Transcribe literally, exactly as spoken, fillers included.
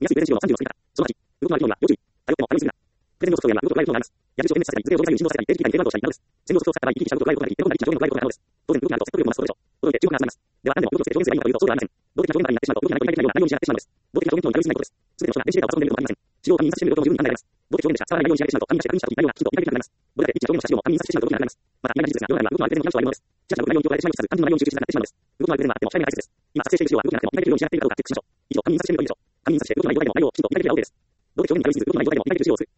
見やすいプレゼン資料のさんじゅうの作り方。そのはち、動きのある機能には要注意。頼っても反応するな。プレゼントソフトウェアには動くドライブとなります。矢印を点滅させたり、図形を動作に振動させたり、ページ切り替えにフレームアウトしたりなどです。専用ソフトを使った場合、行き来した動くドライブとなり、手の込んだり、地上のドライブとなります。当然、動きがあると説得力を増すことでしょう。届いて注目が集まります。では、何でも動きをして表現すればいいのかというと、そうではありません。動的な表現とかになってしまうと、動きが表現となりになってしまうと、動きが表現となりになってしまうことです。全ての人が一回ではパソコンで見ることができないような内容を示した姿がいいときに限ります。動的な表現とは要注意。対応している人は動きの内容を表示している姿が一番重要です。資料を確認させてみることも十分に考えられます。動的表現でした。さらに内容を仕上げてしまうと、確認した確認したという内容がきちんと理解できなくなります。どれだけ一致した表現をした資料も確認させてしまうと動きがなくなります。また、意外な事実ですが、世の中には動きのあるプレゼントに関してはあるのです。しかし、動きの内容を加えてしまいつつ、単純な内容に集中したくなってしまうのです。動きのあるプレゼンはあっても、控えめな解説です。今、作成している資料は動きがなくても理解できるように仕上がっているかどうかチェックしましょう。以上、確認させてみるといいでしょう。確認させて動きの内容以外でも内容をきちんと理解できるようです。動的表現に頼りすぎず、動きの内容以外でも理解できる資料を作る。